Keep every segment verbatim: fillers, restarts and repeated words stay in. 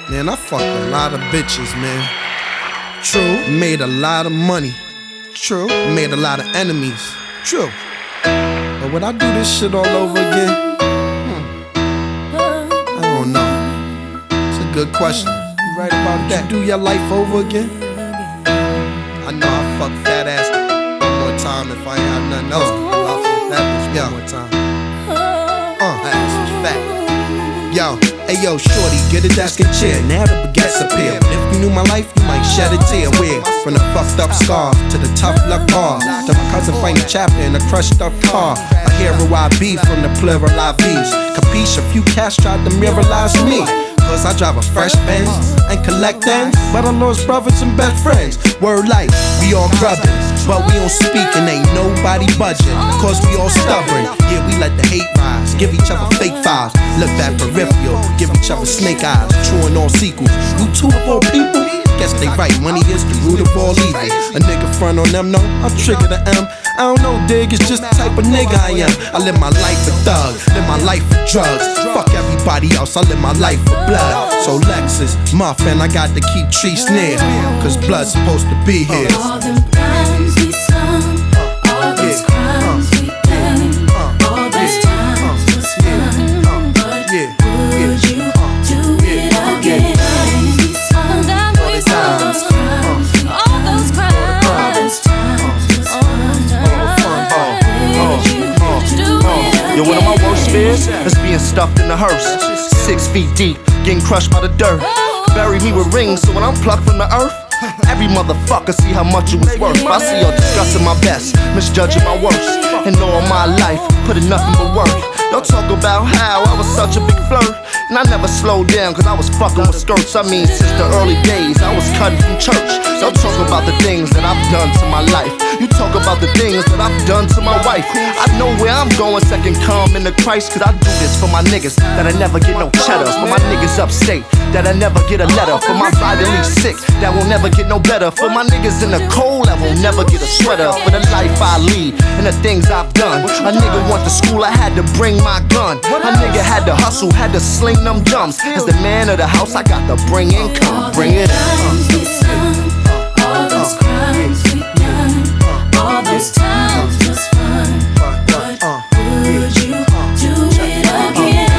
Man, I fucked a lot of bitches, man. True. Made a lot of money. True. Made a lot of enemies. True. But would I do this shit all over again? Hmm. I don't know. It's a good question. You right about that? Do your life over again? I know I fucked fat ass one more time if I ain't have nothing else. I'll fuck that bitch one more time. Uh, that ass was fat. Yo, hey yo, shorty, get a desk and chair. Now the baguettes appear. But if you knew my life, you might shed a tear. Where? From the fucked up scars to the tough luck bars, to my cousin finding chapter in a crushed up car. A hero I be from the plural I V's. Capiche, a few cats tried to mirrorize me. Cause I drive a fresh Benz and collect ends, but I lost brothers and best friends. Word life, we all brothers, but we don't speak and ain't nobody budging. Cause we all stubborn, yeah, we let the hate rise. Give each other fake files, look back peripheral, give each other snake eyes. True in all sequels, you two of all people. Guess they right, money is the root of all evil. A nigga front on them, no, I'll trigger the M. I don't know, dig, it's just the type of nigga I am. I live my life for thugs, live my life for drugs. Fuck everybody else, I live my life for blood. So Lexus, Muffin, I got to keep trees near, cause blood's supposed to be here. All them times we sung, all those crimes we done, all those times was fun, but would you do it again? We sung, we sung those crimes, all those crimes, all those times was fun, would you do it again? Yo, one of my worst fears is being stuffed in a hearse, six feet deep, getting crushed by the dirt. Bury me with rings, so when I'm plucked from the earth, every motherfucker see how much it was worth. I see y'all discussing my best, misjudging my worst, and all my life putting nothing but work. Y'all talk about how I was such a big flirt, and I never slowed down cause I was fucking with skirts. I mean, since the early days I was cutting from church. Y'all talk about the things that I've done to my life, you talk about the things that I've done to my wife. I know where I'm going, second come into Christ, cause I do this for my niggas that I never get no cheddar, for my niggas upstate that I never get a letter, for my vitally sick that will never get no better, for my niggas in the cold that will never get a sweater, for the life I lead and the things I've done. A nigga went to school, I had to bring my gun. A nigga had to hustle, had to sling them jumps. As the man of the house, I got to bring income, bring it in. All those crimes we done, all those times was fun, but would you do it again?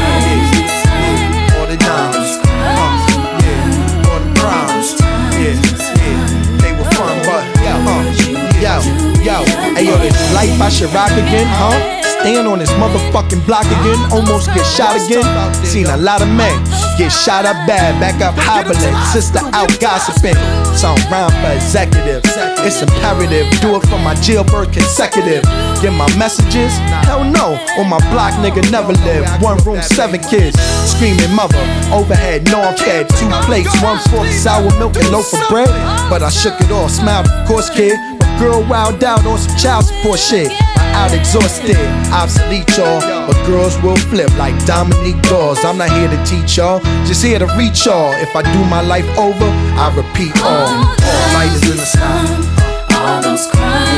All the dimes, yeah, all the crimes, yeah, yeah, they were fun, but yo, yo, yo, hey yo, this life I should rock again, huh? Stand on this motherfucking block again, almost get shot again. Seen a lot of men get shot up bad, back up hobbling, sister out gossiping. Sound rhyme for executive, it's imperative. Do it for my jailbird consecutive. Get my messages? Hell no, on my block nigga never live. One room, seven kids, screaming mother. Overhead, no I'm fed. Two plates, one fork, sour milk and loaf of bread. But I shook it off, smiled, of course kid. My girl wowed out on some child support shit. Out exhausted, obsolete y'all, but girls will flip like Dominique Dawes. I'm not here to teach y'all, just here to reach y'all. If I do my life over, I repeat all. All light is in the sky. All those crimes